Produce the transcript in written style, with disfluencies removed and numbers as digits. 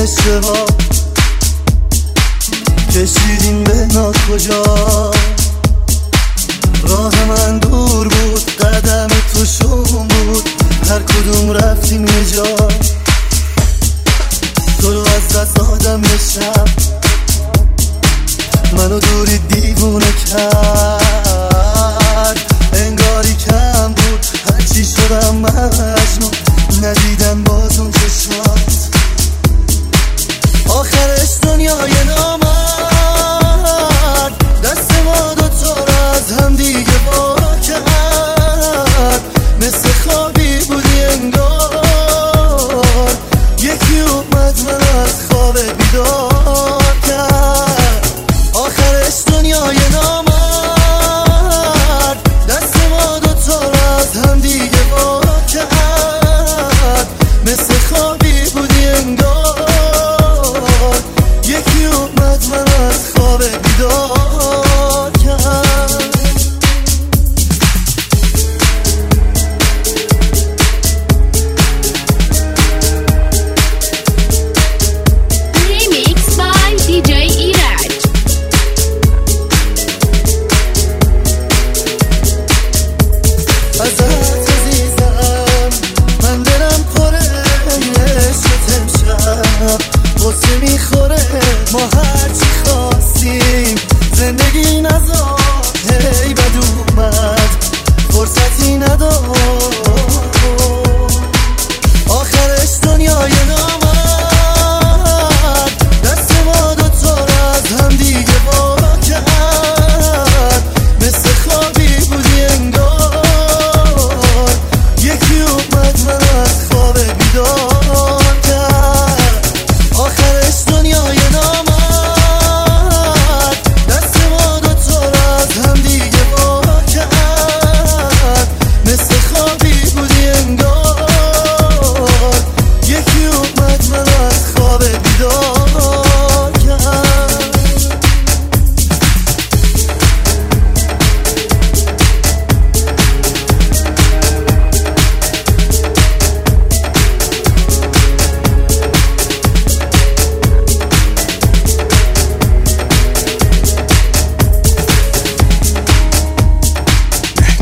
اشتباه کشیدیم به ناکجا. راه من دور بود، قدم تو شوم بود، هر کدوم رفتیم یه جا. تو رو از دست دادم یه شب، منو دوری دیوونه کرد. انگاری کم بود هرچی شدم مجنون، ندیدن باز اون چشمات. آخرش دنیای